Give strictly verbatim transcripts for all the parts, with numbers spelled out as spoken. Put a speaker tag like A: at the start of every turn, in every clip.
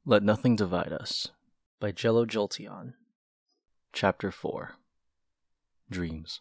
A: Let Nothing Divide Us by Jello Jolteon. Chapter four. Dreams.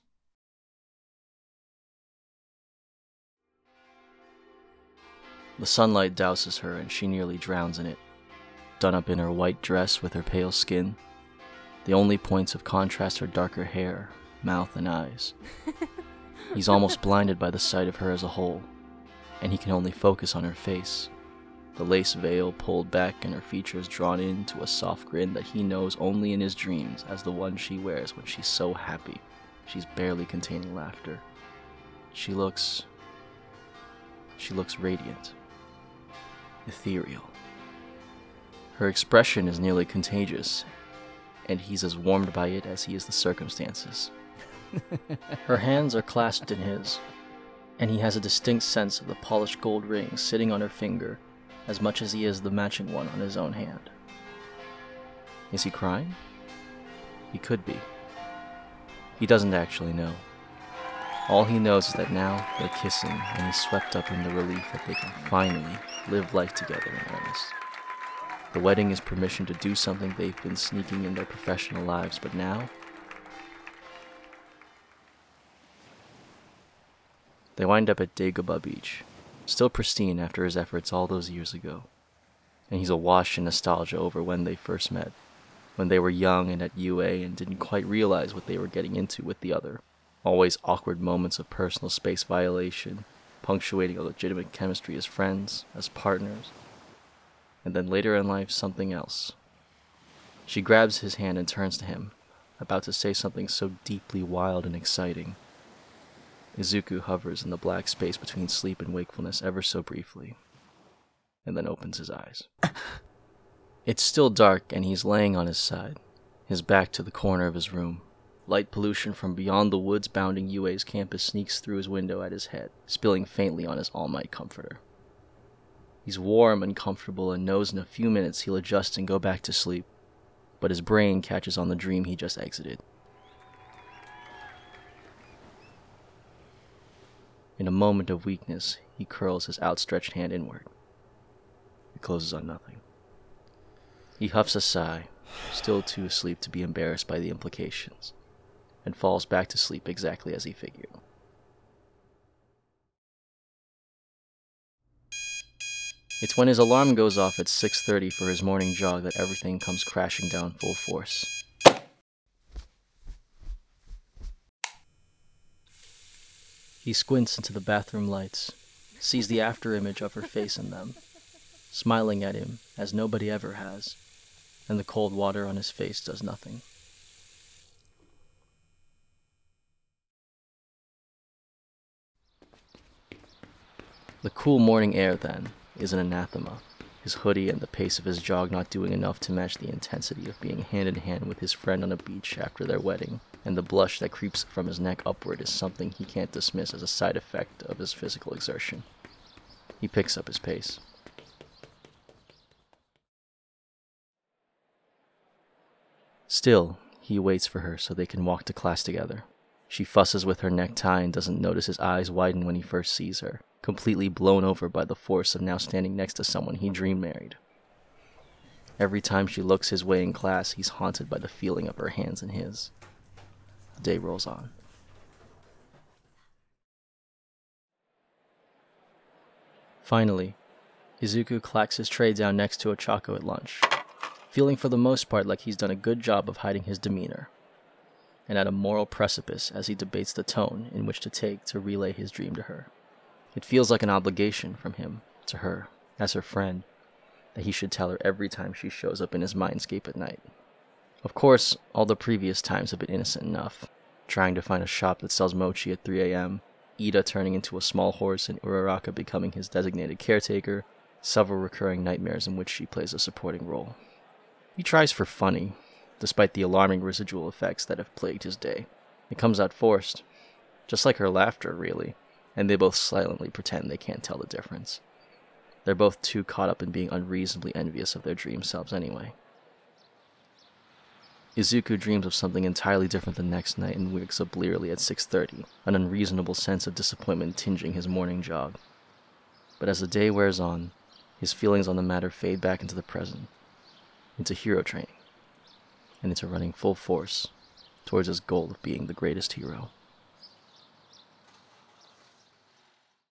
A: The sunlight douses her and she nearly drowns in it, done up in her white dress with her pale skin. The only points of contrast are darker hair, mouth, and eyes. He's almost blinded by the sight of her as a whole, and he can only focus on her face. The lace veil pulled back and her features drawn into a soft grin that he knows only in his dreams as the one she wears when she's so happy she's barely containing laughter. She looks... She looks radiant. Ethereal. Her expression is nearly contagious, and he's as warmed by it as he is the circumstances. Her hands are clasped in his, and he has a distinct sense of the polished gold ring sitting on her finger as much as he is the matching one on his own hand. Is he crying? He could be. He doesn't actually know. All he knows is that now they're kissing, and he's swept up in the relief that they can finally live life together in earnest. The wedding is permission to do something they've been sneaking in their professional lives, but now they wind up at Dagobah Beach, still pristine after his efforts all those years ago, and he's awash in nostalgia over when they first met, when they were young and at U A and didn't quite realize what they were getting into with the other. Always awkward moments of personal space violation, punctuating a legitimate chemistry as friends, as partners, and then later in life something else. She grabs his hand and turns to him, about to say something so deeply wild and exciting. Izuku hovers in the black space between sleep and wakefulness ever so briefly, and then opens his eyes. It's still dark, and he's laying on his side, his back to the corner of his room. Light pollution from beyond the woods bounding U A's campus sneaks through his window at his head, spilling faintly on his All Might comforter. He's warm and comfortable and knows in a few minutes he'll adjust and go back to sleep, but his brain catches on the dream he just exited. In a moment of weakness, he curls his outstretched hand inward. It closes on nothing. He huffs a sigh, still too asleep to be embarrassed by the implications, and falls back to sleep exactly as he figured. It's when his alarm goes off at six thirty for his morning jog that everything comes crashing down full force. He squints into the bathroom lights, sees the afterimage of her face in them, smiling at him as nobody ever has, and the cold water on his face does nothing. The cool morning air, then, is an anathema, his hoodie and the pace of his jog not doing enough to match the intensity of being hand in hand with his friend on a beach after their wedding, and the blush that creeps from his neck upward is something he can't dismiss as a side effect of his physical exertion. He picks up his pace. Still, he waits for her so they can walk to class together. She fusses with her necktie and doesn't notice his eyes widen when he first sees her, completely blown over by the force of now standing next to someone he dreamed married. Every time she looks his way in class, he's haunted by the feeling of her hands in his. The day rolls on. Finally, Izuku clacks his tray down next to Ochako at lunch, feeling for the most part like he's done a good job of hiding his demeanor, and at a moral precipice as he debates the tone in which to take to relay his dream to her. It feels like an obligation from him to her, as her friend, that he should tell her every time she shows up in his mindscape at night. Of course, all the previous times have been innocent enough, trying to find a shop that sells mochi at three a.m., Ida turning into a small horse and Uraraka becoming his designated caretaker, several recurring nightmares in which she plays a supporting role. He tries for funny, despite the alarming residual effects that have plagued his day. It comes out forced, just like her laughter, really, and they both silently pretend they can't tell the difference. They're both too caught up in being unreasonably envious of their dream selves anyway. Izuku dreams of something entirely different the next night and wakes up blearily at six thirty, an unreasonable sense of disappointment tinging his morning jog. But as the day wears on, his feelings on the matter fade back into the present, into hero training, and into running full force towards his goal of being the greatest hero.